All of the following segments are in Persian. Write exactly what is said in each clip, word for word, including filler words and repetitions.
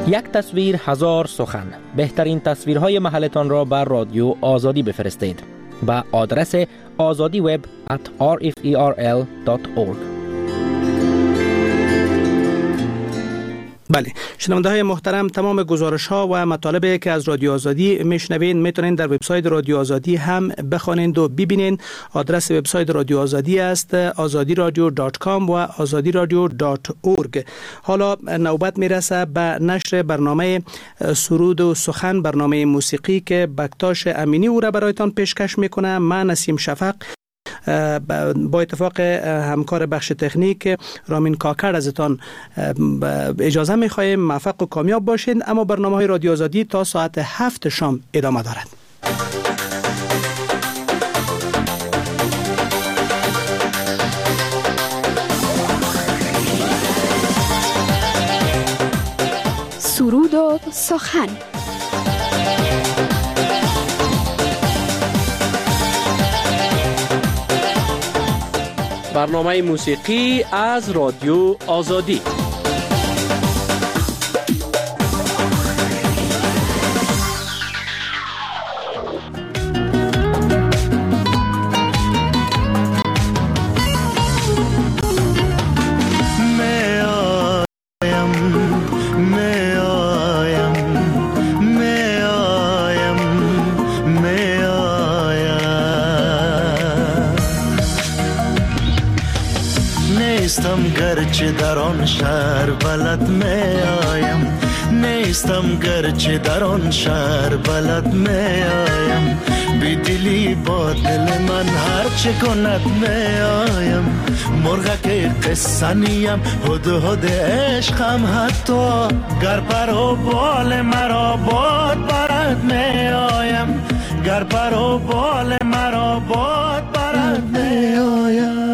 یک تصویر هزار سخن. بهترین تصویرهای محلتان را بر رادیو آزادی بفرستید به آدرس آزادی وب ات آر اف ای آر ال دات اورگ. بله، شنونده های محترم، تمام گزارش ها و مطالبی که از رادیو آزادی میشنوین میتونین در وبسایت رادیو آزادی هم بخوانید و ببینین. آدرس وبسایت رادیو آزادی است آزادی رادیو دات کام و آزادی رادیو دات اورگ. حالا نوبت میرسه به نشر برنامه سرود و سخن، برنامه موسیقی که بکتاش امینی او را برایتان پیشکش میکنه. من نسیم شفق با اتفاق همکار بخش تکنیک رامین کاکر ازتان اجازه میخواهیم موفق و کامیاب باشین. اما برنامه های رادیو آزادی تا ساعت هفت شام ادامه دارد. سرود و سخن. برنامه موسیقی از رادیو آزادی. گرچه در آن شهر بلد می آیم، نیستم گرچه در آن شهر بلد می آیم، بی دلی با دل من هر چه کند می آیم، مرغک قصه نیم هد هد عشقم، حتی گر پر و بال مرا باد برد می آیم، گر پر و بال مرا باد برد می آیم.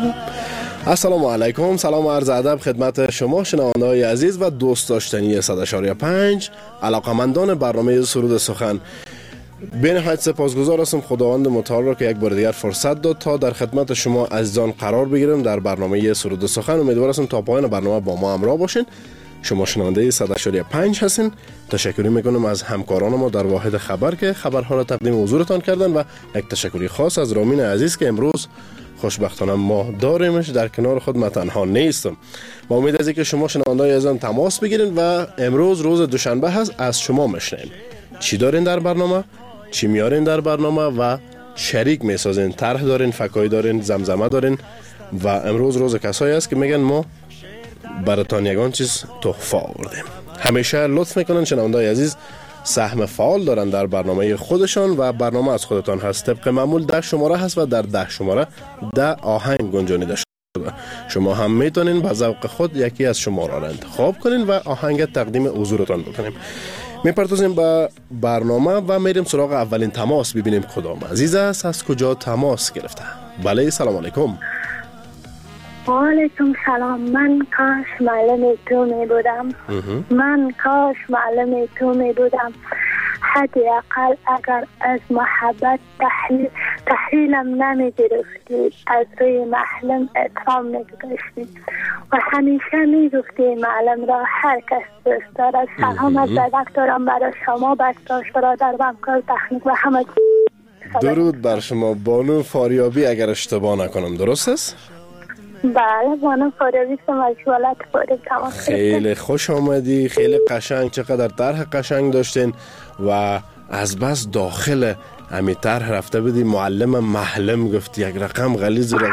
السلام علیکم، سلام و عرض ادب خدمت شما شنونده‌های عزیز و دوست داشتنی صد و شش و پنج علاقمندان برنامه سرود سخن. به نهایت سپاسگزار هستم خداوند متعال را که یک بار دیگر فرصت داد تا در خدمت شما عزیزان قرار بگیرم در برنامه سرود سخن. امیدوار هستم تا پایان برنامه با ما همراه باشین. شما شنونده صد و شش و پنج هستین. تشکری میکنم از همکاران ما در واحد خبر که خبرها را تقدیم حضورتان کردن و یک تشکری خاص از رامین عزیز که امروز خوشبختانه ما داریمش در کنار خود. من تنها نیستم. با امید از اینکه شما شنونده‌های عزیزم تماس بگیرین و امروز روز دوشنبه هست از شما میشنیم چی دارین در برنامه، چی میارین در برنامه و شریک میسازین، طرح دارین، فکایی دارین، زمزمه دارین. و امروز روز کسایی است که میگن ما براتون یگان چیز تحفه آوردیم. همیشه لطف میکنن شنونده‌های عزیز سهم فعال دارن در برنامه خودشان و برنامه از خودتان هست. طبق معمول ده شماره هست و در ده شماره ده آهنگ گنجانیده شده. شما هم میتونین به ذوق خود یکی از شماره را انتخاب کنین و آهنگ تقدیم حضورتان بکنیم. میپردازیم به برنامه و میریم سراغ اولین تماس ببینیم کدام عزیز است، از کجا تماس گرفته. بله، سلام علیکم. علیکم سلام. من کاش معلم تو می بودم. من کاش معلم تو می بودم. حداقل اگر از محبت تحلیل تحلیلم نمی گرفتی، از روی معلم احترام می گذاشتی و همیشه می گفتی معلم را هر کس دوست دارد. سلام از دکترم برای شما، بکتاش برادر و همکار تکنیک و همه. درود بر شما بانو فاریابی اگر اشتباه نکنم، درست است؟ بله، بانو فاریابی سم از ولایت فاریاب تماس. خیلی خوش آمدی، خیلی قشنگ، چقدر طرح قشنگ داشتین و از بس داخل همی طرح رفته بودی معلم محلم گفتی، یک رقم غلیظ را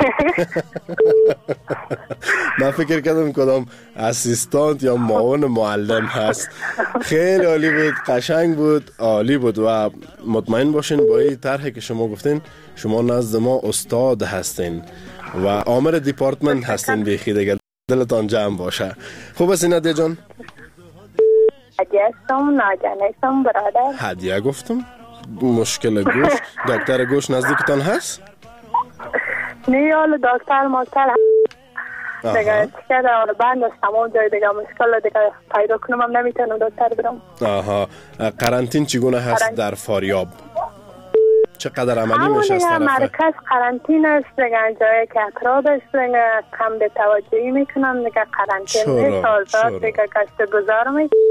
من فکر کردم کدام اسیستانت یا معاون معلم هست. خیلی عالی بود، قشنگ بود، عالی بود و مطمئن باشین با این طرحی که شما گفتین شما نزد ما استاد هستین و آمر دیپارتمنت هستین. بیخی دیگه دلتان جمع باشه. خوب است نادیه جان؟ هدیه هستم، ناجانه هستم برادر. هدیه گفتم؟ مشکل گوش دکتر گوش نزدیکتان هست؟ نه، حالا دکتر ماستر هست دیگه، چیکه در بند هستم اونجا دیگه، مشکل دیگه پیدا کنم هم نمیتونم دکتر برم. آها، قرنطین چگونه هست در فاریاب؟ چقدر عملی میشه از طرف مرکز قرنطینه است دیگه، جایی که اطراب است دیگه، کم به توجهی میکنم دیگه، قرنطینه سالزاد دیگه گشت گذار میکنم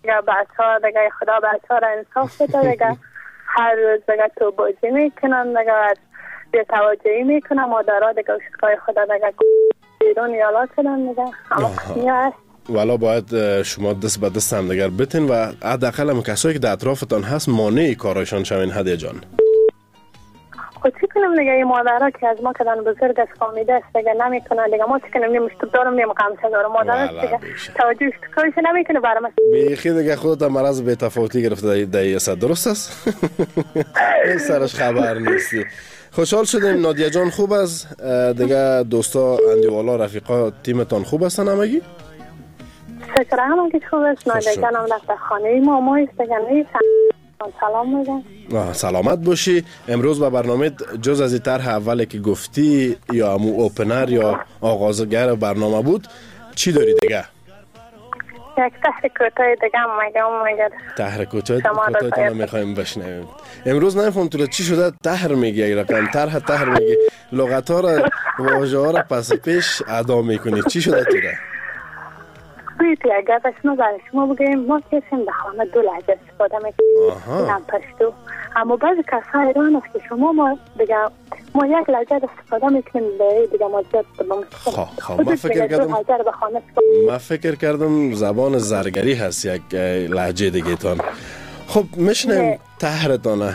دیگه بچه ها دیگه خدا بچه ها را انصاف بده دیگه. هر روز دیگه تو بازی میکنن دیگه، از بی‌توجهی میکنن مادرها دیگه اشتکای خدا دیگه بیرون یالا کنن دیگه. اما قسمی هست والا باید شما دست به دست هم دیگر بتین و حداقل هم کسایی که در اطرافتان هست مانع کارایشان شوین. هدیه جان خود چی کنم دیگه؟ این مادرها که از ما کدن بزرگ از فامیده است دیگه نمیکنن دیگه. ما چی کنم؟ نیم اشتب دارم نیم قمچه دارم. مادر است دیگه توجه اشتکایش نمیکنه برام. بیخی دیگه خودت مرض بی‌تفاوتی گرفته دیگه. درست است؟ این سرش خبر نیستی. خوشحال شدیم. نادیا جان خوب است دیگه؟ دوستا اندیوالا رفیقا تیمتان خوب هستن همگی؟ شکر همون که خوب است. نادیا جانم رفته خانه ماما است دیگه. نیستن سلام میگم. سلامت باشی. امروز به برنامه جز از این طرح اولی که گفتی یا امو اوپنر یا آغازگر برنامه بود چی داری دیگه؟ یک تحریک کوتاه دیگه هم میگم. میگه تحریک کوتاه کوتاه میخوایم بشنویم. امروز نمیفهم تو چی شده تحر میگی؟ یک رقم طرح تحر میگی، لغت ها را واژه ها را پس پیش ادا میکنی. چی شده تو ده؟ بیتی اگر بس ما برای شما بگیم ما کسیم به خانه دو لحجه استفاده میکنیم هم پشتو، اما بعضی کسا ایران است که شما ما دیگه ما یک لحجه استفاده میکنیم دیگه ما زیاد خواه خواه من فکر کردم من فکر کردم زبان زرگری هست یک لحجه دیگه تان. خب میشنیم تحرتانه.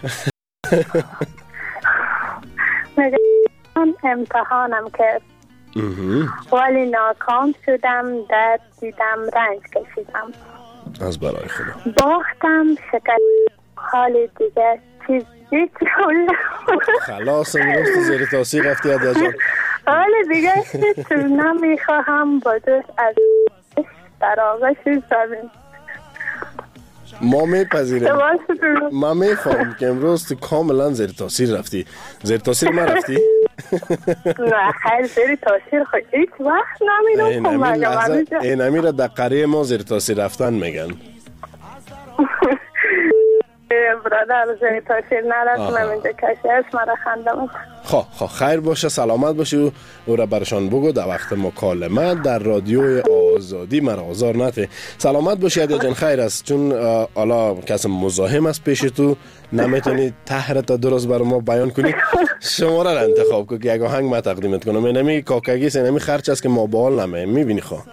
من امتحانم کرد ولی ناکام شدم، درد دیدم، رنج کشیدم، از برای خدا باختم، شکر حال دیگه چیز هیچ خلاص امروز تو زیر تاثیر رفتی عدیه جان. حال دیگه هیچ نمیخواهم با دوست از در آغاش زمین. ما میپذیریم. ما میفهم که امروز تو کاملا زیر تاثیر رفتی. زیر تاثیر ما رفتی؟ نه خیلی زیر تاثیر خود هیچ وقت نمیدونم. این امی را در قریه ما زیر تاثیر رفتن میگن. برادر زیر تاثیر نرفتم اینجا کسی هست مرا خندم. خواه خواه خیر باشه، سلامت باشی و او را برشان بگو در وقت مکالمه در رادیوی آزادی مرا آزار نته. سلامت باشی عدیه جان. خیر است چون حالا کسی مزاحم است پیش تو نمیتونی تحرت درست برای ما بیان کنی. شما را انتخاب کن که یک آهنگ ما تقدیمت کنم. اینمی کاکگی سینمی خرچ است که ما بال نمیم میبینی خواه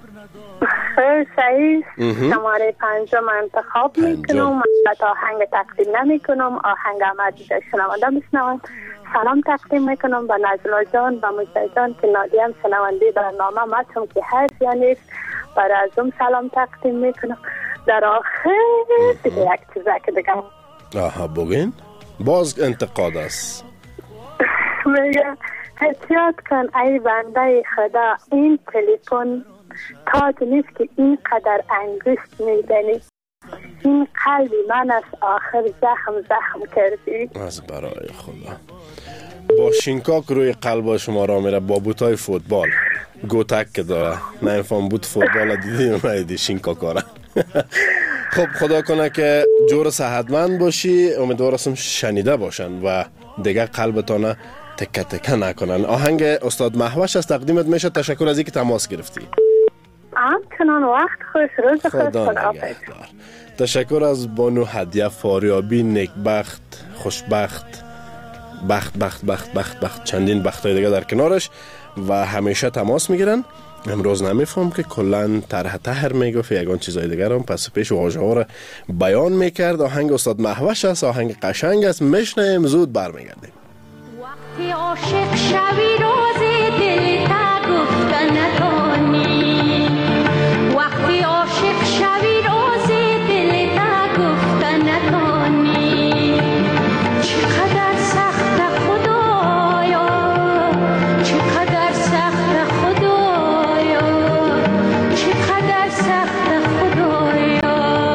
صحیح. شماره پنجم انتخاب میکنم. آهنگ تقدیم نمی کنم. آهنگ آمدی در شنونده بشنوند. سلام تقدیم میکنم به نجلا جان و مجده جان که نادی هم شنونده برنامه ما چون که هست یا نیست. برای ازم سلام تقدیم میکنم. در آخر دیگه یک چیزه که دیگه آها بگین باز انتقاد است. میگه احتیاط کن ای بنده خدا، این تلفن تاج نیست که اینقدر انگشت میدنی. این قلبی من است آخر زخم زخم کردی. از برای خدا با شینکاک روی قلب شما را میره با بوتای فوتبال گوتک که داره. نمیفهم بود فوتبال دیدی اومدی شینکاک آره. خب خدا کنه که جور صحتمند باشی. امیدوارم شنیده باشن و دیگه قلبتانه تکه تکه نکنن. آهنگ استاد مهوش از تقدیمت میشه. تشکر از اینکه تماس گرفتی. همچنان وقت خوش، روز خوش، خداحافظ. تشکر از بانو هدیه فاریابی. نیکبخت، خوشبخت، بخت بخت بخت بخت بخت چندین بختای دیگه در کنارش و همیشه تماس میگیرن. امروز نمیفهم که کلن طرح تحر میگفت یگان چیزای دیگر هم پس پیش واژه ها را بیان میکرد. آهنگ استاد مهوش است. آهنگ قشنگ است. میشنیم زود برمیگردیم. وقتی عاشق شوی روزی دل تا گفتن نتانی، وقتی عاشق شوی روزی دل تا گفتن نتانی، چقدر سخت خدایا، چقدر سخت خدایا، چقدر سخت خدایا،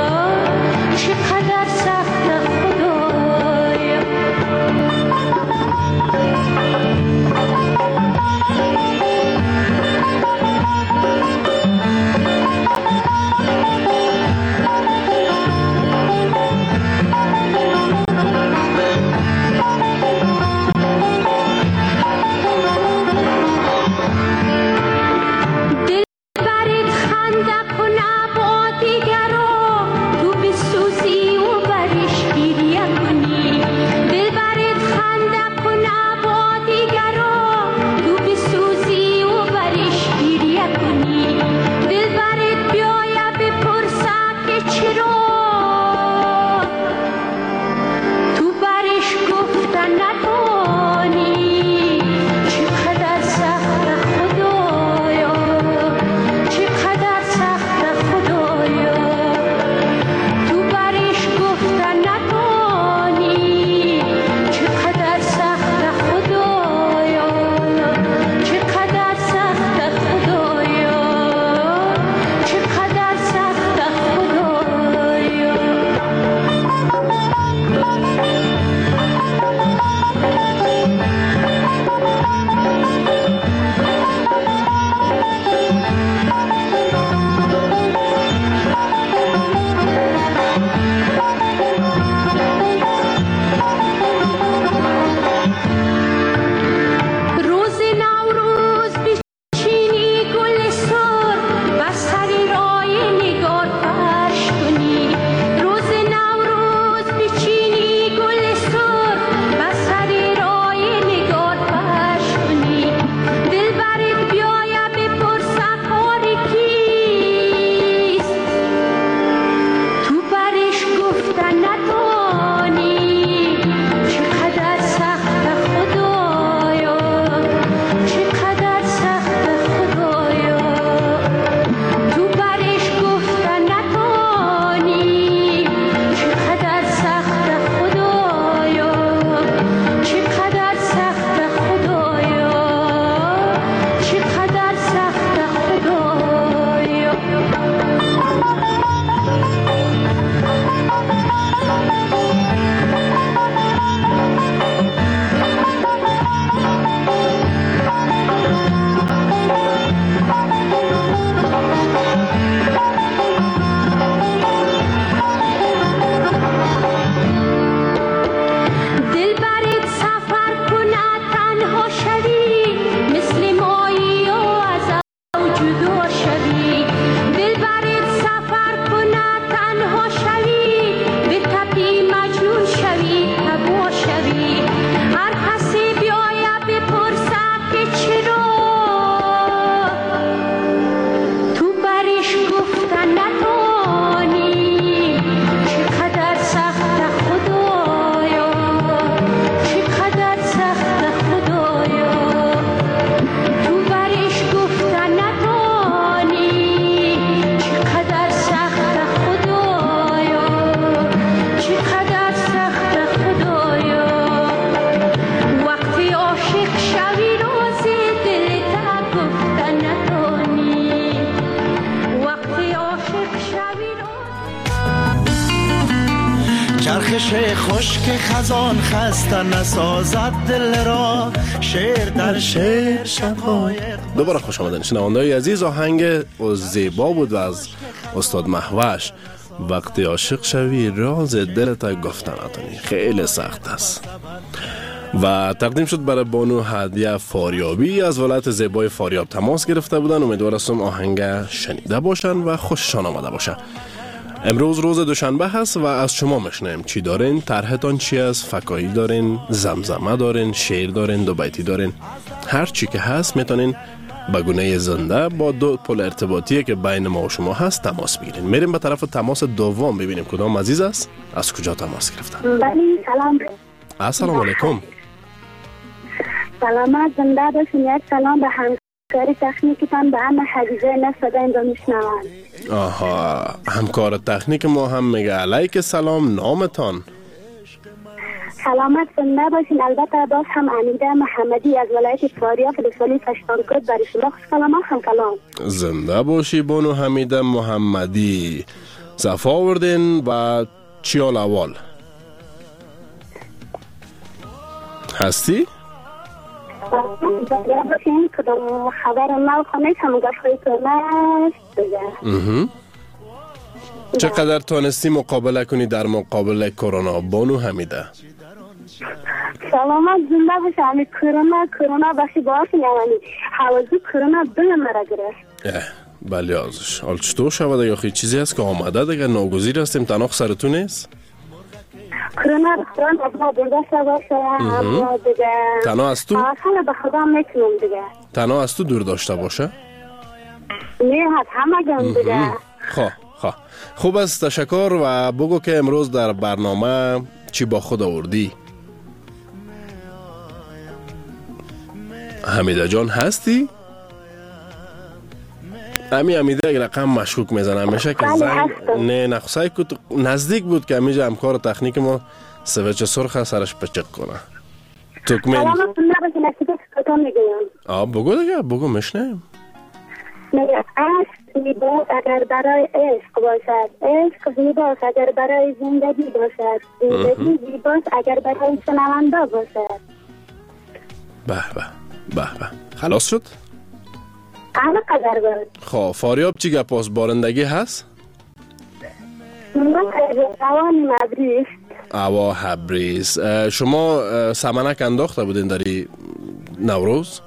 چقدر سخت خدایا. چرخش خشک خزان خسته نسازد دل را، شعر در شعر شقایق. دوباره خوش آمدین شنونده‌های عزیز. آهنگ زیبا بود و از استاد مهوش. وقتی عاشق شوی راز دلت گفتن اتونی، خیلی سخت است. و تقدیم شد برای بانو هدیه فاریابی از ولایت زیبای فاریاب تماس گرفته بودن. امیدوارم آهنگ شنیده باشن و خوششان آمده باشه. امروز روز دوشنبه هست و از شما میشنیم چی دارین، طرحتان چی است، فکاهی دارین، زمزمه دارین، شعر دارین، دو بیتی دارین، هر چی که هست میتونین به گونه زنده با دو پل ارتباطی که بین ما و شما هست تماس بگیرین. میریم به طرف تماس دوم ببینیم کدام عزیز است، از کجا تماس گرفتن. بله سلام. السلام علیکم. سلامت زنده باشین. یک سلام به همکاری تکنیکتان، به همه حجیزه نصدین رو میشنوان. آها، همکار تکنیک ما هم میگه علیک سلام. نامتان؟ سلامت زنده باشین. البته باز هم امیده محمدی از ولایت فاریاب فلسطینی پشتانکوت برای شما خوش کلام هم کلام. زنده باشی بانو حمیده محمدی. صفا آوردین و چیال اول هستی؟ زنده باشین. کدام خبر نو خانیش هم گفت کنش بگه. چقدر تانستی مقابله کنی در مقابل کرونا بانو حمیده؟ سلامت زنده باشه. همی کرونا کرونا باشی باشی نمانی حوضی کرونا دل مرا گرفت. بله ازش حال چطور شود یا خیلی چیزی هست که آمده دیگه ناگزیر هستیم تنها سرتون نیست؟ کرونا بخوران ابنا برداشته باشه ابنا دیگه تنها از تو؟ حالا به خدا میکنم دیگه. تنها از تو دور داشته باشه؟ نه هست همه گم دیگه. خواه خواه خوب است، تشکر. و بگو که امروز در برنامه چی با خود آوردی؟ حمیده جان هستی؟ امی حمیده یک رقم مشکوک میزنه همیشه که زنگ نه نخصای کت نزدیک بود که همیشه همکار تکنیک ما سویچ سرخ سرش پچک کنه. تکمین سلامت نباشی نسیده سکتا میگیم. آه بگو دیگه بگو مشنیم. میگه عشق زیباست اگر برای عشق باشد، عشق زیباست اگر برای زندگی باشد، زندگی زیباست اگر برای شنونده باشد. به به به به خلاص شد؟ همه قدر بود. خب فاریاب چی گپاس بارندگی هست؟ من روانی مبریز. اوا حبریز. شما سمنک انداخته بودین داری نوروز؟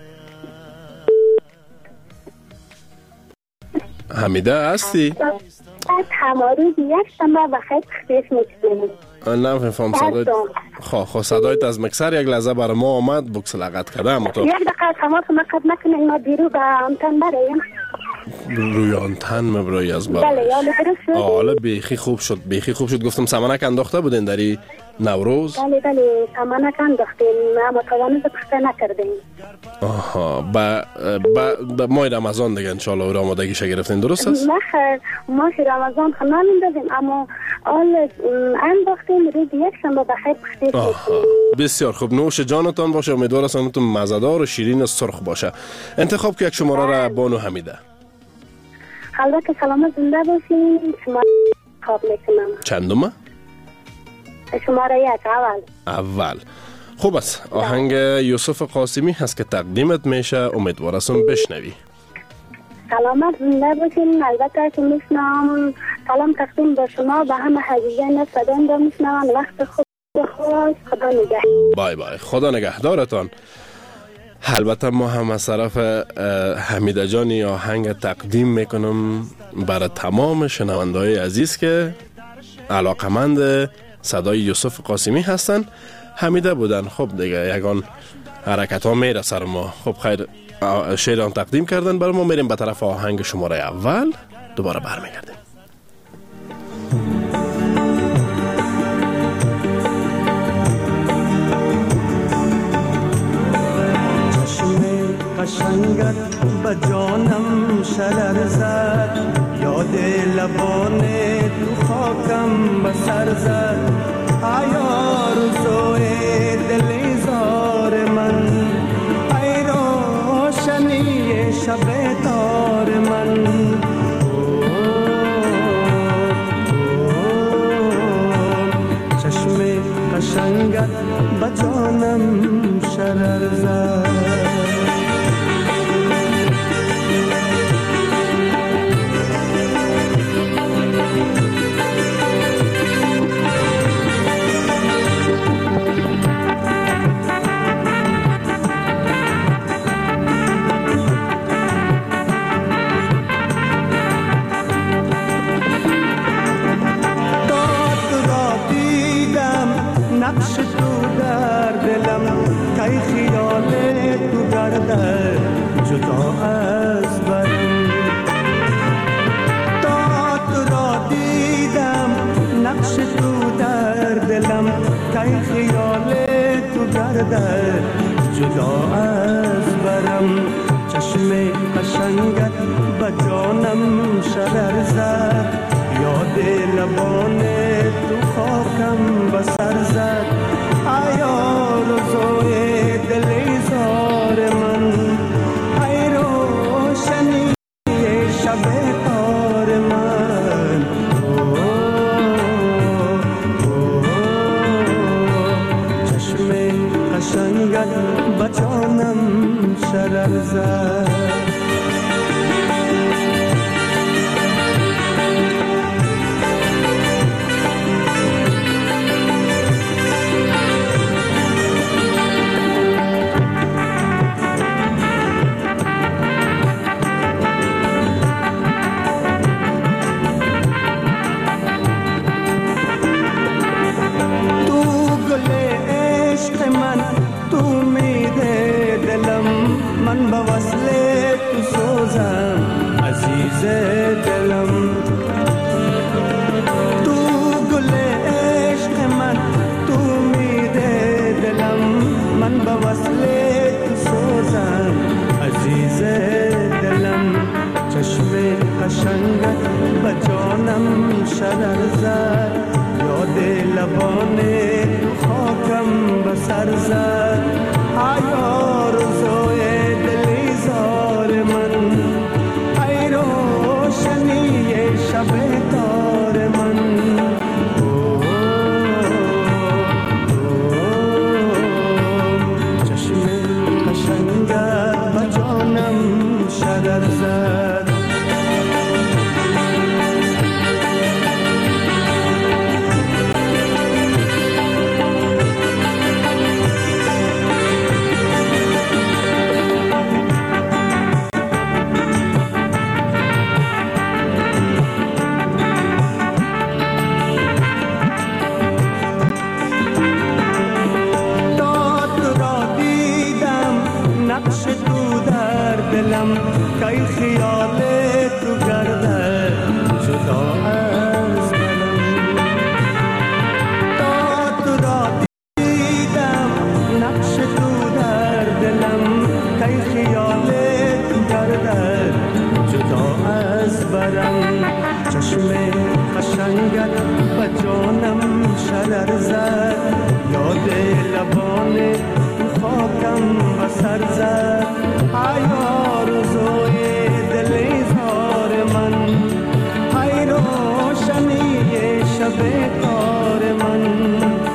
حمیده هستی؟ تماروز یک شنبه بخیر خیش میکنیم. نه فهم صدایت. خواه خواه صدایت از مکسر یک لحظه برای ما آمد بکس لغت کرده هم تو. یک دقیقه تماس مقد نکنیم ما بیرو به آنتن برایم. روی آنتن مبرایی از برای. بله یالی درست شد. آله بیخی خوب شد بیخی خوب شد. گفتم سمنک انداخته بودین داری نوروز؟ بله بله سمنک انداختیم اما توانه پخته نکردیم. آها با با ماه رمضان دیگه انشالله او آمادگیش گرفتین درست است؟ نه ما شی رمضان خنان اندازیم اما آل انداختیم روز یک شنبه بخیر پخته کنیم. بسیار خوب. نوش جانتان باشه. امیدوارم سمتون مزه‌دار و شیرین و سرخ باشه. انتخاب که یک شماره را بانو حمیده. البته سلامت زنده باشین. شما خواب میکنم. چندمه؟ شماره یک اول. اول. خوب است. آهنگ یوسف قاسمی هست که تقدیمت میشه. امیدوارم بشنوی. سلامت زنده باشین. البته که میشنم سلام تقدیم به شما به همه حجیزین صدان رو میشنم. وقت خوب خوش. خدا نگه. بای بای. خدا نگهدارتان. البته ما هم از طرف حمیده جانی آهنگ تقدیم میکنم برای تمام شنونده‌های عزیز که علاقمند صدای یوسف قاسمی هستن. حمیده بودن. خب دیگه یگان حرکت ها میره سر ما. خب خیر شعر آن تقدیم کردن برای ما. میریم به طرف آهنگ شماره اول. دوباره برمیگردیم. قشنگت به جانم شرر زد، یاد لبان تو خاکم به سر زد. آیا روزوی دل زار من، ای روشنی شب تار من. گردد جدا از برم، چشم قشنگت به جانم شرر زد، یاد لبان تو خاکم به سر زد. ای آرزوی دلیزار من، ای روشنی شب تار من، چشم قشنگت به جانم شرر زد. من با وصل تو سوزم عزیز دلم، تو گل عشق من، تو میده دلم. من با وصل تو سوزم عزیز دلم، چشم قشنگت به جانم شرر زد، یاد لبان تو خاکم به سر زد. ای آرزوی دلیزار من، ای روشنی شب تار من، چشم قشنگت به جانم شرر زد. کای خیال تو گردد جدا از منم، تا تو را دیدم نقش تو در دلم، کای خیال تو گردد جدا از برم، چشم قشنگت به جانم شرر زد، یاد لبان تو خاکم به سر زد. ای آرزوی دلیزار من، ای روشنی شب تار من،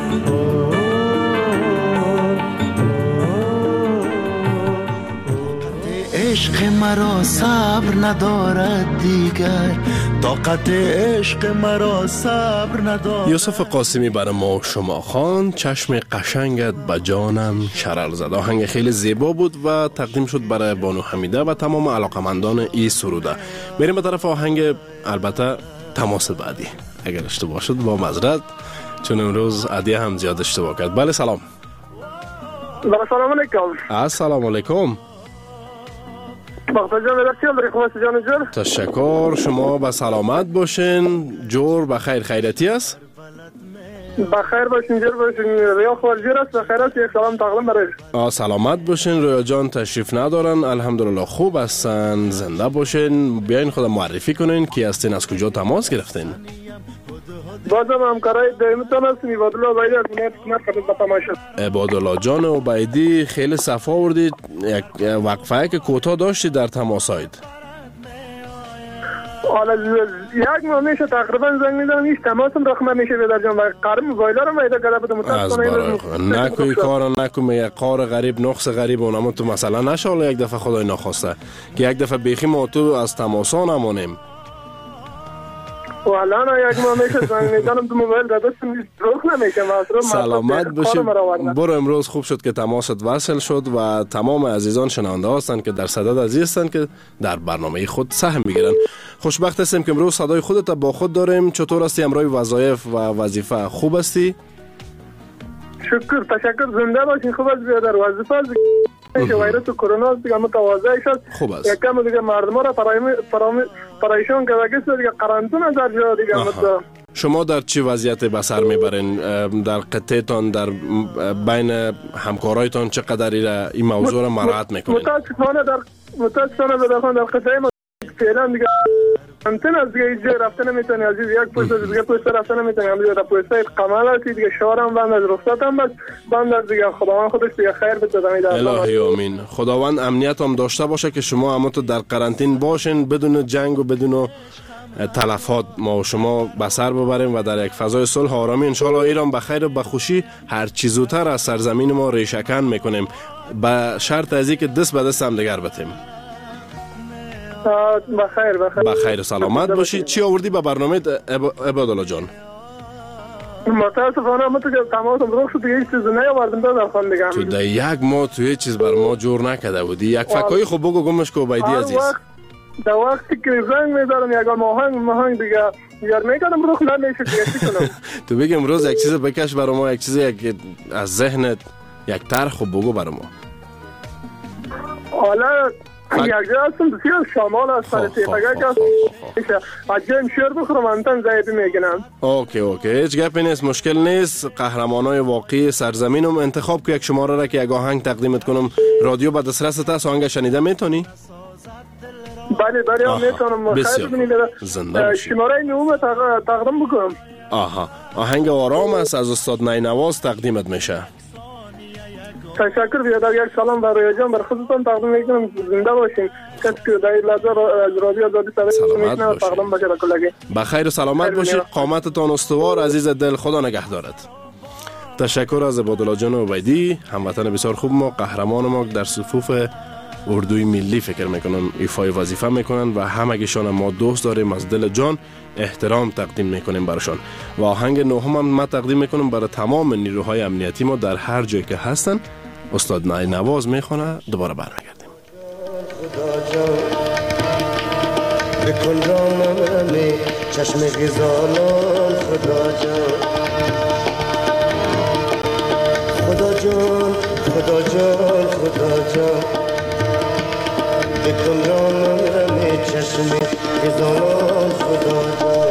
عشق مرا صبر ندارد دیگر، طاقت عشق مرا صبر ندارد. یوسف قاسمی برای ما شما خوان چشم قشنگت به جانم شرر زد. آهنگ خیلی زیبا بود و تقدیم شد برای بانو حمیده و تمام علاقمندان ای سروده. میریم به طرف آهنگ، البته تماس بعدی اگر اشتباه شد با معذرت، چون امروز عدیه هم زیاد اشتباه کرد. بله سلام. سلام علیکم. السلام علیکم. بختر جان مرسی برای خوب است جان جور. تشکر، شما به سلامت باشین. جور بخیر، خیرتی است؟ بخیر باشین، جور باشین. ریا خوار جور است، بخیر است. یک سلام تقدیم برای آ سلامت باشین. رویا جان تشریف ندارن، الحمدلله خوب هستن، زنده باشین. بیاین خود معرفی کنین کی هستین، از کجا تماس گرفتین؟ بازم همکارای دائمیتان هستیم. عبادالله عبیدی از منیت کنار خدمت به تماشا. عبادالله جان عبیدی خیلی صفا آوردید، یک وقفه که کوتاه داشتید در تماساید. حالا یک ماه میشه تقریبا زنگ میزنم، هیچ تماسم رقم نمیشه بدر جان. و قرم موبایل رو میده کرده بودم از برای نکوی کار نکوی یک قار غریب نقص غریب اونم تو مثلا نشاله یک دفعه خدای نخواسته که یک دفعه بیخی ما تو از تماسا نمانیم. والا نه یک ماه میشه زنگ میزنم تو موبایل دستم نیست، روخ نمیشه. سلامت باشی. برو امروز خوب شد که تماست وصل شد و تمام عزیزان شنونده هستند که در صدد عزیز هستند که در برنامه خود سهم میگیرن. خوشبخت هستیم که امروز صدای خودت با خود داریم. چطور هستی امروز؟ وظایف و وظیفه خوب هستی؟ شکر، تشکر. زنده باشین. خوب است. در وظیفه است که ویروس کرونا دیگه متواضع شد. خوب است. یکم دیگه مردم را پرایشان که وگیس دیگه قرنطینه در جا دیگه مت شما در چه وضعیت به سر میبرین؟ در قطعتان، در بین همکارایتان چقدر این موضوع را مراعات میکنین؟ متاسفانه در متاسفانه بداخل در قطعه ما فعلا دیگه همتن از دیگه ایجا رفته نمیتونی، از یک پوست از دیگه پوست رفته نمیتونی، هم دیگه در پوسته قمال هستی دیگه، شوارم بند از رخصت هم بس بند از دیگه. خداوند خودش دیگه خیر بده. الهی آمین. خداوند امنیت هم داشته باشه که شما همون تو در قرنطین باشین بدون جنگ و بدون تلفات ما و شما به سر ببریم و در یک فضای صلح و آرامی انشالله ایران به خیر و به خوشی هر چی زودتر از سرزمین ما ریشه‌کن میکنیم، به شرط از اینکه دست به دست هم دیگر بتیم. بخیر بخیر بخیر و سلامت باشی. چی آوردی به برنامه عبادالله جان؟ متاسفانه من تو که تماسم روخ شد دیگه هیچ چیز نیاوردم در خان دیگه. تو در یک ماه تو هیچ چیز بر ما جور نکده بودی. یک فکایی خوب بگو گمش که عبیدی عزیز. در وقتی که زنگ می‌زدم یک ماهنگ ماهنگ دیگه یار میکردم روخ نمیشه دیگه چی کنم. تو بگم امروز یک چیز بکش برای ما، یک چیز یک از ذهنت یک طرح خوب بگو برای ما. حالا یک جا هستم بسیار شمال است سر تیفگه که از جایم شیر بخورم انتن زیبی میگنم. اوکی اوکی هیچ گپی نیست، مشکل نیست. قهرمانای واقعی سرزمینم انتخاب که یک شماره را که یک آهنگ تقدیمت کنم. رادیو به دسترست است، آهنگ شنیده میتونی؟ بله بله هم میتونم. بسیار زنده باشی. شماره نوم تقدیم بکنم. آها آهنگ آرام است از استاد نینواز تقدیمت میشه. تشکر بیادر. یک سلام برای جان بر خودتان تقدیم میکنم. زنده باشین. کسی که در این لحظه رادیو آزادی سلامت باشی. تقدیم بشه کلگی. بخیر و سلامت باشی. قامتتان استوار عزیز دل. خدا نگهدارت. تشکر از عبادالله جان عبیدی، هموطن بسیار خوب ما، قهرمان ما در صفوف اردوی ملی فکر میکنن ایفای وظیفه میکنن و همگیشان ما دوست داریم، از دل جان احترام تقدیم میکنیم براشان. و آهنگ نهم هم ما تقدیم میکنم برای تمام نیروهای امنیتی ما در هر جایی که هستن. استاد نینواز میخونه. دوباره برمیگردیم. بکن رامم می چشم غزالان خدا جان، خدا جان خدا جان خدا جان، بکن رامم می چشم غزالان خدا جان.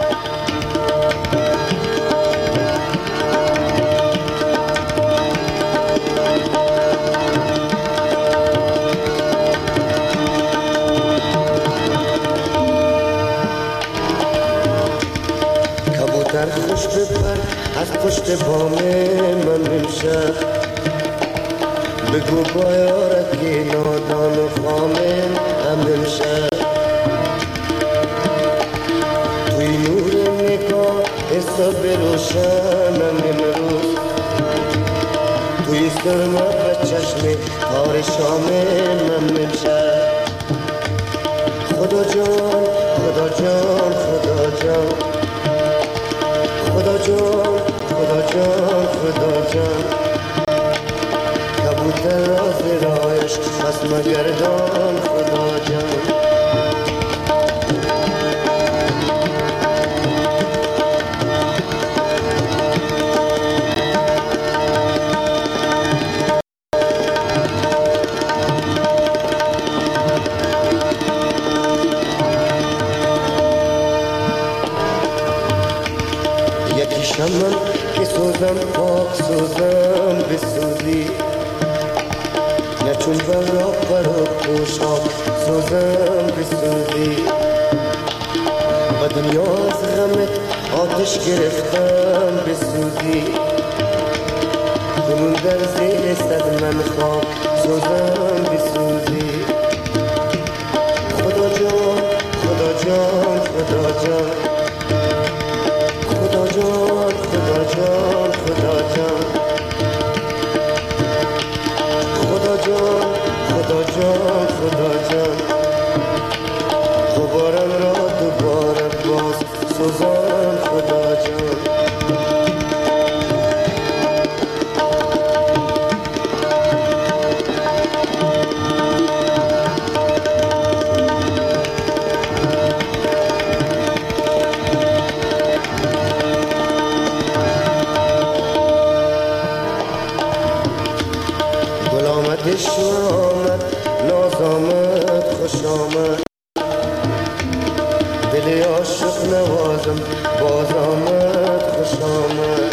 خوش بپر از پشت بام من امشب، بگو با یارکی نادان و خامه هم امشب. توی نور نگاه حساب روشنم امروز، توی سرما و چشم تار شامه من امشب. خدا جان خدا جان خدا جان، خدا جان خدا جان خدا جان، کبوتر راز رایش پس مگردان خدا جان. من که سوزم پاک سوزم بسوزی، نه چون براق براق پوشاک سوزم بسوزی. و دنیا از غمت آتش گرفتم بسوزی، کنون در زیر صد من خاک سوزم بسوزی. خدا جان خدا جان خدا جان، خدا جان خدا جان خدا جان، خدا جان خدا جان خدا جان، غبارم را دوباره باز سوزان خدا جان. شور آمد ناز آمد خوش آمد، دل عاشق نوازم باز آمد خوش آمد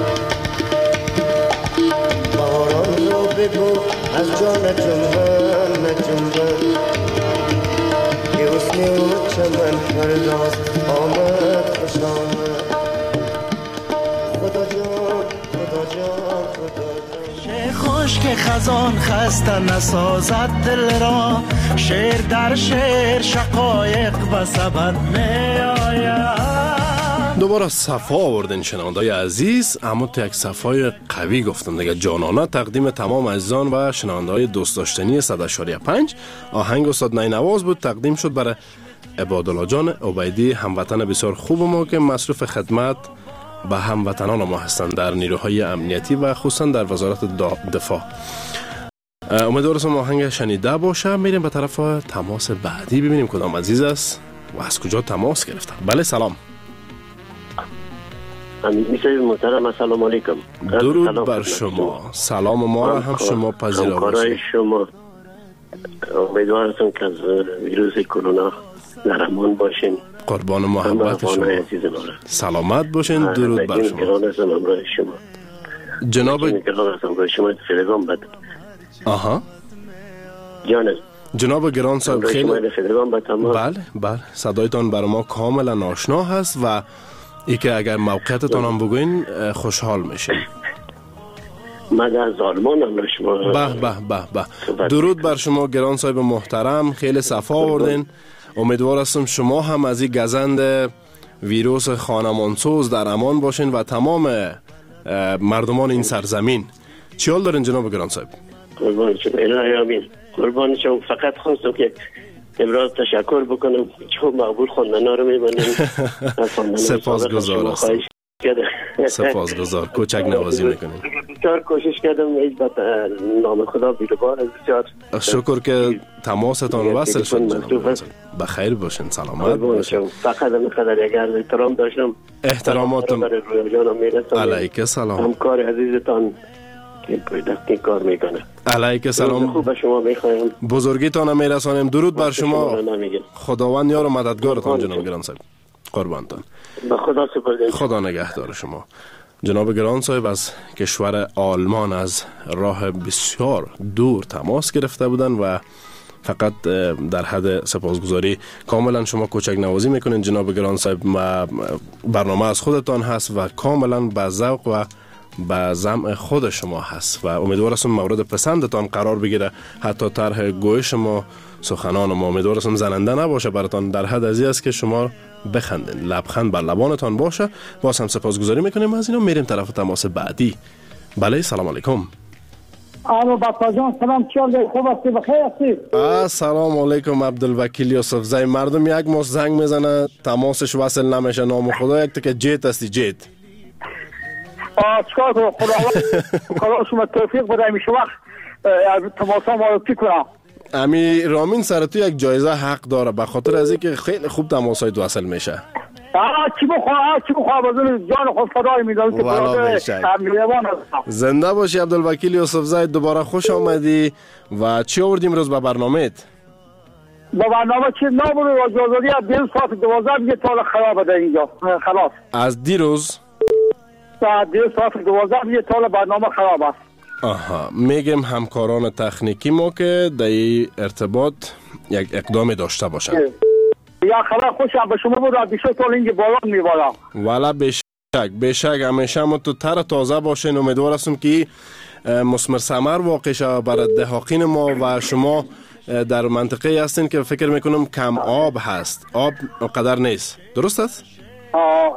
باران رو بگو از جا نجنبن نجنبن که حسن او چمن پرداز آمد خوش آمد خدا جان خدا جان خدا جان خوش که خزان خسته نسازد دل را شعر در شعر شقایق و سبد می آید. دوباره صفا آوردین شنوندای عزیز، اما تو یک صفای قوی گفتم دیگه جانانه تقدیم تمام عزیزان و شنوندای دوست داشتنی صد و اشاریه پنج. آهنگ استاد نینواز بود، تقدیم شد برای عبادالله جان عبیدی، هموطن بسیار خوب ما که مصروف خدمت به هموطنان ما هستند در نیروهای امنیتی و خصوصا در وزارت دفاع. امیدوارم آهنگ شنیده باشه. میریم به طرف تماس بعدی ببینیم کدام عزیز است و از کجا تماس گرفته. بله سلام. میسای محترم السلام علیکم. درود بر شما. سلام ما را هم شما پذیرا باشید. شما امیدوارم که از ویروس کرونا در امان باشین. قربان محبت شما. سلامت باشین. درود بر شما. شما جناب شما تلگرام بده. آها جانم جناب گران صاحب خیلی بله بله صدایتان بر ما کاملا آشنا هست و ای که اگر موقعیتتان هم بگوین خوشحال میشیم. من از آلمان هم شما به به به به درود بر شما گران صاحب محترم، خیلی صفا آوردین. امیدوار هستم شما هم از این گزند ویروس خانمانسوز در امان باشین و تمام مردمان این سرزمین. چی حال دارین جناب گران صاحب؟ قربان شما الهی آمین. قربان شما فقط خواستم که امروز تشکر بکنم چون مقبول خواندنا رو میبینیم. سپاسگزار هستم. سپاسگزار. کوچک نوازی میکنیم. بسیار کوشش کردم ایجاد نام خدا بی‌لبار بسیار. شکر که تماستان وصل شد جناب. بخیر باشین، سلامت باشین. فقط همینقدر اگر احترام داشتم احتراماتم برای رویا جانم میرسم. علیک سلام. همکار عزیزتان که پایدستی کار میکنه. علیک سلام. خوب شما میخوایم. بزرگیتان میرسانیم. درود بر شما. خداوند یار و مددگارتان جناب گران صاحب. قربانتان. به خدا سپردیم. خدا نگهدار شما. جناب گران صاحب از کشور آلمان از راه بسیار دور تماس گرفته بودن و فقط در حد سپاسگزاری کاملا شما کوچک نوازی میکنین جناب گران صاحب. برنامه از خودتان هست و کاملا به ذوق و به زعم خود شما هست و امیدوار هستم مورد پسندتان قرار بگیره. حتی طرح گوی شما، سخنان ما امیدوار هستم زننده نباشه براتان، در حد ازی است که شما بخندین، لبخند بر لبانتان باشه. باز هم سپاسگزاری میکنیم از اینا. میریم طرف تماس بعدی. بله سلام علیکم. الو بابا جان سلام، چیه خوب هستی؟ بخیر هستی؟ سلام علیکم عبدالوکیل یوسف زی. مردم یک ماست زنگ میزنه تماسش وصل نمیشه. نام خدا یک که جیت هستی جیت. آه چکار کنم خدا شما توفیق بده همیشه وقت تماسا ما رو پی کنم. امی رامین سر تو یک جایزه حق داره به خاطر از اینکه خیلی خوب تماسای تو وصل میشه. آه چی بخواه چی بخواه بزن جان خود فدای میدم که خدا زنده باشی عبدالوکیل یوسف زی. دوباره خوش آمدی و چی آوردیم روز به برنامهت؟ با برنامه چی نبوده و آزادی از دیروز ساعت دوازده دیگه تالا خرابه در اینجا خلاص. از دیروز؟ ساعت دیروز ساعت دوازده دیگه تالا برنامه خراب است. آها میگم همکاران تکنیکی ما که در این ارتباط یک اقدام داشته باشند. یا خبر خوشم به شما بود از بیشتر تالا اینجا بالا میبالا. والا بشک بشک همیشه ما تو تر تازه باشین. امیدوار هستم که مثمر ثمر واقع شه برای دهاقین ما و شما در منطقه هستین که فکر میکنم کم آب هست، آب قدر نیست، درست است؟ آه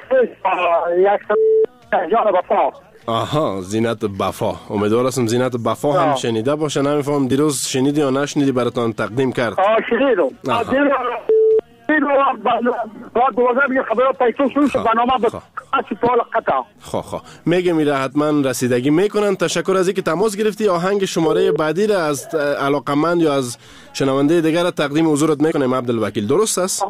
یک جان بفا. آها زینت بفا. امیدوار هستم زینت بفا هم شنیده باشه. نمیفهم دیروز شنیدی یا نشنیدی براتان تقدیم کرد؟ آه شنیدم. بعد دوازده دیگه خبرات پیچون شروع شد برنامه به اچی طول قطع. خواه خواه میگه میره حتما رسیدگی میکنن. تشکر از اینکه تماس گرفتی. آهنگ شماره بعدی را از علاقمند یا از شنونده دیگر تقدیم حضورت میکنیم عبدالوکیل، درست است؟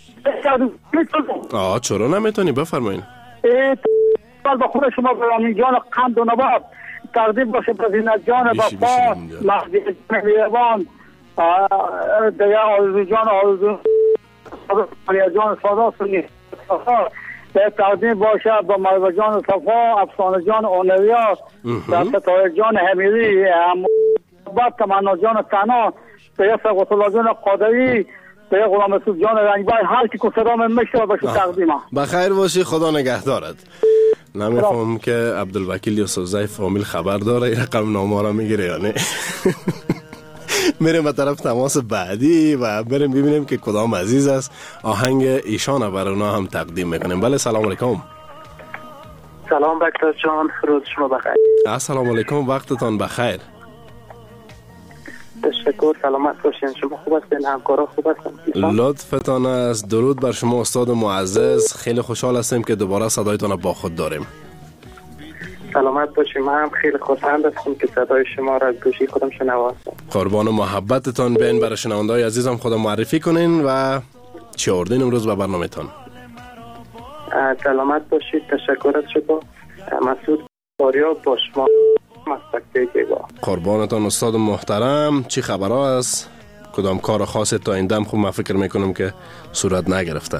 آه چرا نمیتونی بفرمایین. با خود شما برامین جان قند و نبات تقدیم باشه به زینت جان بفا مهدی مهربان دیگه آرزو جان آرزو مالیا جان سادا سنی صفا تقدیم باشه با مروا جان صفا، افسانه جان اونویا، در ستاره جان حمیدی، بعد تمنا جان تنا، به سقوط الله جان قادری، به غلام مسعود جان رنگبای، هر کی که صدام میشه باشه تقدیمه. بخیر باشی، خدا نگهدارت. نمیفهمم که عبدالوکیل یوسفزی فامیل خبر داره این رقم نامه را میگیره یا نه. میریم به طرف تماس بعدی و بریم ببینیم که کدام عزیز است آهنگ ایشان برای اونا هم تقدیم میکنیم. بله سلام علیکم. سلام بکتر جان، روز شما بخیر. السلام علیکم، وقتتان بخیر. تشکر، سلامت باشین. شما خوب هستین؟ همکارا خوب هستن؟ لطفتان است. درود بر شما استاد معزز. خیلی خوشحال هستیم که دوباره صدایتان با خود داریم. سلامت باشیم. من هم خیلی خوشحال هستم که صدای شما را از گوشی خودم شنوام. قربان محبتتان. بین برای شنونده‌های عزیزم خودم معرفی کنین و چی آوردین امروز به برنامه‌تان؟ سلامت باشید. تشکر از شما. مسعود آریا با شما قربانتان استاد محترم. چی خبرها است؟ کدام کار خاصی تا این دم خوب من فکر میکنم که صورت نگرفته؟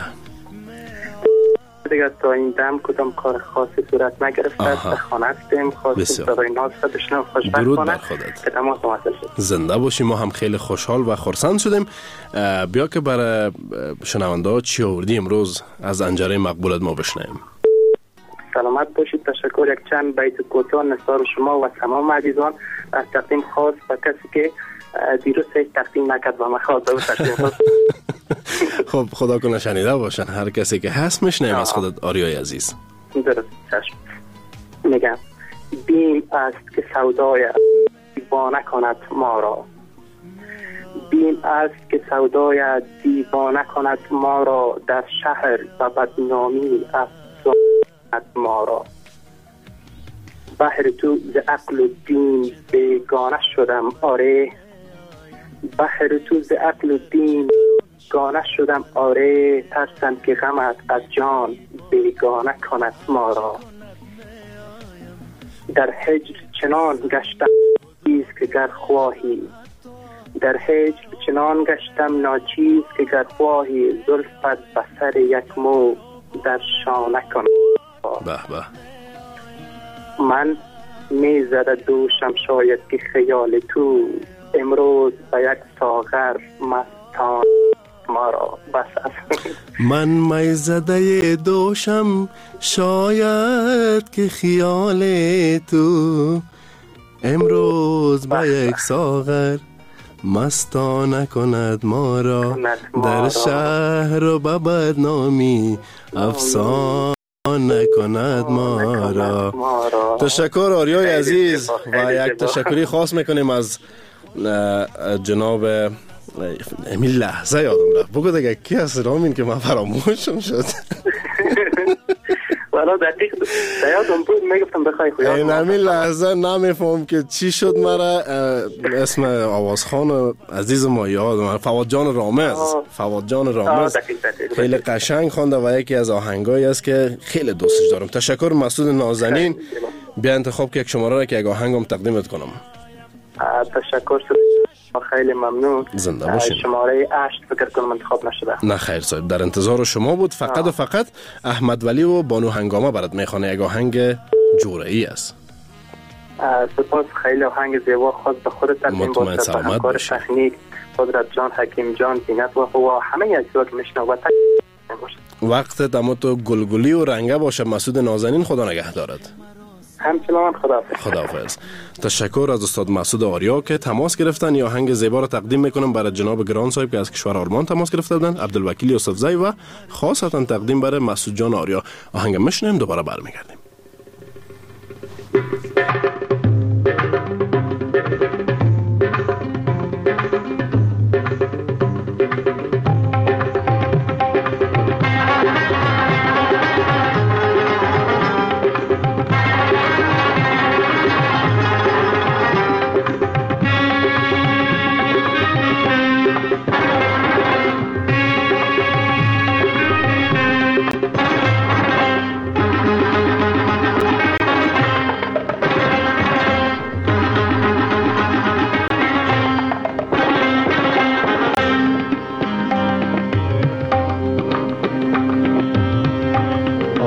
دیگه تا این دم کدام کار خاصی صورت نگرفته. در خانه هستیم. خواستیم صدای ناز را بشنویم. خوشبخت درود کنه بر خودت. که تماس مواصل شد. زنده باشی. ما هم خیلی خوشحال و خرسند شدیم. بیا که برای شنونده ها چی آوردی امروز از انجره مقبولت ما بشنویم. سلامت باشید. تشکر. یک چند بیت کوتاه نثار شما و تمام عزیزان از تقدیم خاص و کسی که دیروز هیچ تقدیم نکرد و مخواهد به تقدیم خاص. خب خدا کنه شنیده باشن هر کسی که هست. میشنیم از خودت آریای عزیز. درست چشم. میگم بیم است که سودای دیوانه کند ما را، بیم است که سودای دیوانه کند ما را، در شهر و بدنامی افزاید ما را. بهر تو ز عقل و دین بیگانه شدم آره، بهر تو ز عقل و دین بیگانه شدم آره، ترسم که غمت از جان بیگانه کند ما را. در هجر چنان گشتم چیز که گر خواهی، در هجر چنان گشتم ناچیز که گر خواهی، زلفت بسر یک مو در شانه کند. به به. من می زده دوشم شاید که خیال تو، امروز به یک ساغر مستان ما را. بس من می زده دوشم شاید که خیال تو، امروز به یک ساغر مستانه کند ما را، در شهر و به بدنامی افسان نکند ما را. تشکر آریای عزیز و یک تشکری خاص میکنیم از جناب امی لحظه یادم رفت بگو دیگه کی هست رامین که من فراموشم شد. والا دقیق یادم بود میگفتم بخوای خویاد. این امی لحظه نمیفهم که چی شد. مرا اسم آوازخان عزیز ما یادم، فواد جان رامز. فواد جان رامز خیلی قشنگ خوانده و یکی از آهنگایی است که خیلی دوستش دارم. تشکر مسعود نازنین. بیا انتخاب که یک شماره را که یک آهنگم تقدیمت کنم. تشکر خیلی ممنون. زنده باشین. شماره هشت فکر کنم انتخاب نشده. نه خیر صاحب، در انتظار شما بود. فقط آه. و فقط احمد ولی و بانو هنگامه برات میخوانه. یک آهنگ جورایی است. سپاس. خیلی آهنگ زیبا خاص به خودت تقدیم باشه. سلامت باشی. تکنیک قدرت جان، حکیم جان، زینت و و همه عزیزا که میشنوند باشه. وقت دمو تو گلگلی و رنگه باشه مسعود نازنین. خدا نگهدارت. همچنان خداحافظ. خداحافظ. تشکر از استاد مسعود آریا که تماس گرفتن. یا آهنگ زیبا را تقدیم میکنم برای جناب گران صاحب که از کشور آلمان تماس گرفته بودن، عبدالوکیل یوسفزی، و خاصتا تقدیم برای مسعود جان آریا. آهنگ میشنیم دوباره برمیگردیم.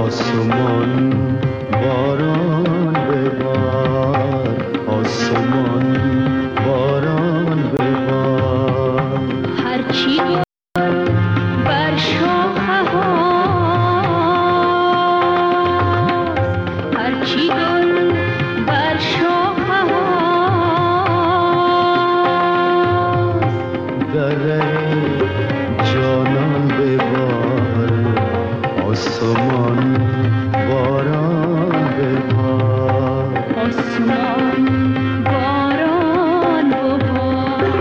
آسمان باران ببار، آسمان باران ببار. هرچی گل بر شاخه ها، هرچی گل بر شاخه ها، در جانان ببار، آسمان باران ببار، آسمان باران ببار.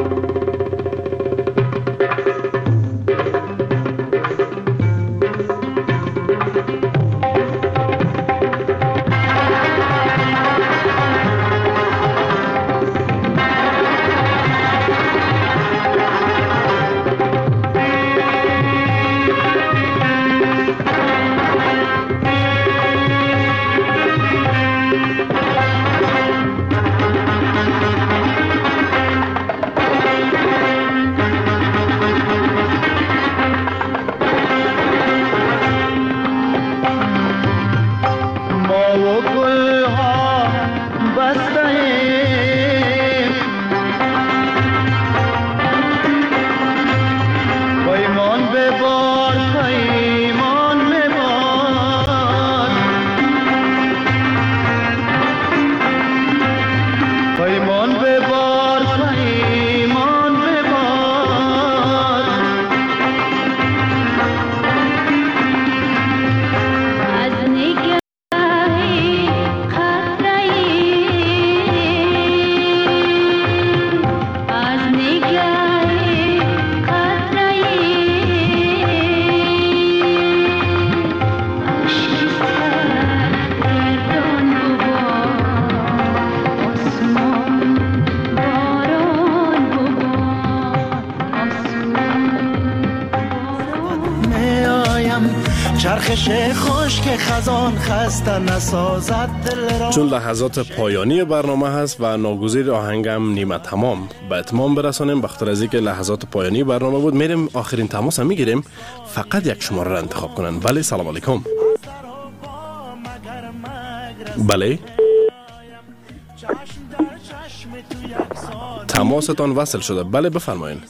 چرخش خوش که خزان خسته نسازد دل را. چون لحظات پایانی برنامه هست و ناگزیر آهنگم نیمه تمام به اتمام برسانیم، بخاطر از اینکه لحظات پایانی برنامه بود میریم آخرین تماس هم میگیریم. فقط یک شماره را انتخاب کنن. بله سلام علیکم. بله تماستان وصل شده. بله بفرمایید.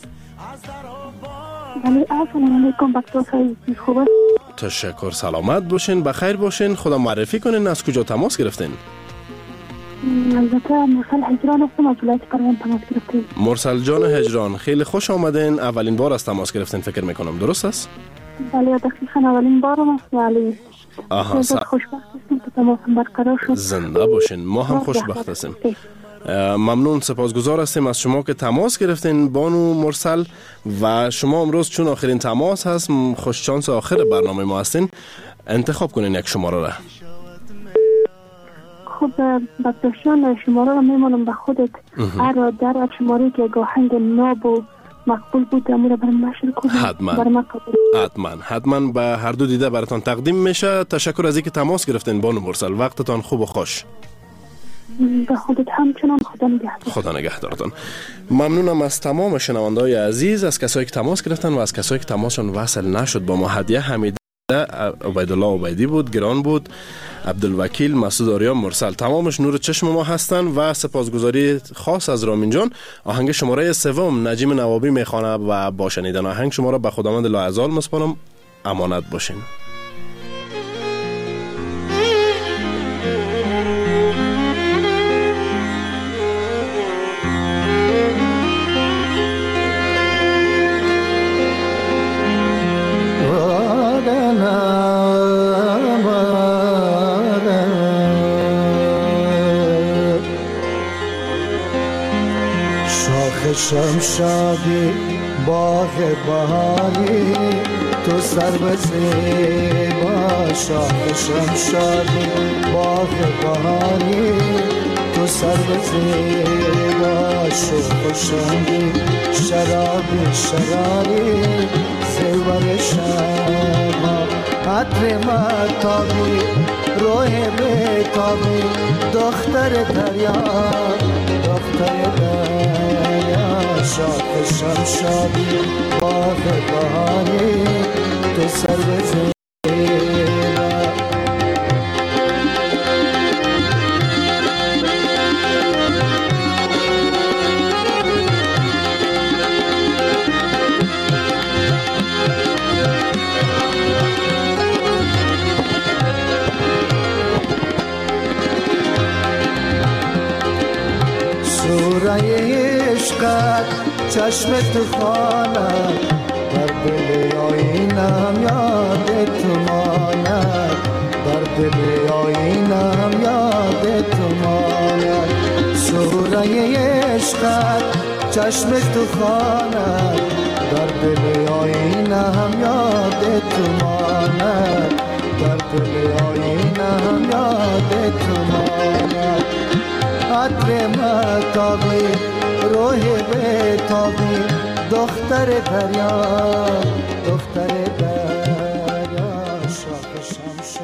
بله السلام علیکم بچه‌ها، خوبه؟ تشکر، سلامت باشین، بخیر باشین. خدا معرفی کنین از کجا تماس گرفتین؟ البته مرسل هجران هستم از ولایت کرمان تماس گرفتیم. مرسل جان هجران خیلی خوش آمدین. اولین بار از تماس گرفتین فکر میکنم، درست است؟ بله دقیقاً اولین بارم است. ولی آها س... خوشبخت هستم که تماس برقرار شد. زنده باشین. ما هم خوشبخت هستیم. ممنون، سپاسگزار هستیم از شما که تماس گرفتین بانو مرسل. و شما امروز چون آخرین تماس هست، خوش شانس آخر برنامه ما هستین، انتخاب کنین یک شماره را. خب بچه‌شان شماره را میمونم به خودت. هر در شماره که آهنگ ناب و مقبول بود امور برام نشر کنید. حتما حتما حتما به هر دو دیده براتان تقدیم میشه. تشکر از اینکه تماس گرفتین بانو مرسل. وقتتان خوب و خوش. به خودت همچنان. خدا نگهدار. خدا نگهدارتان. ممنونم از تمام شنونده‌های عزیز، از کسایی که تماس گرفتن و از کسایی که تماسشون وصل نشد با ما. هدیه حمیده، عبیدالله عبیدی بود، گران بود، عبدالوکیل، مسعود آریا، مرسل، تمامش نور چشم ما هستن. و سپاسگزاری خاص از رامین جان. آهنگ شماره سوم نجیم نوابی میخوانه و با شنیدن آهنگ شما را به خداوند لاعزال مسپارم. امانت باشین. شمشادی باغ بهاری تو سر به زیبا، شاخ شمشادی باغ بهاری تو سر به زیبا، شوق شنگی شرابی شراری زیور شما، عطر مطابی روح بیتابی، دختر دریا دختر دریا، شاخ شمشادی باغ بهاری تو سر به زیبا. چشم تو خواند در دل آینم یاد تو ماند در دل آینم یاد تو ماند سوره عشقت چشم تو خواند در دل آینم یاد تو ماند در دل آینم یاد تو ماند عطر مهتابی روح بهتابی دختر دریا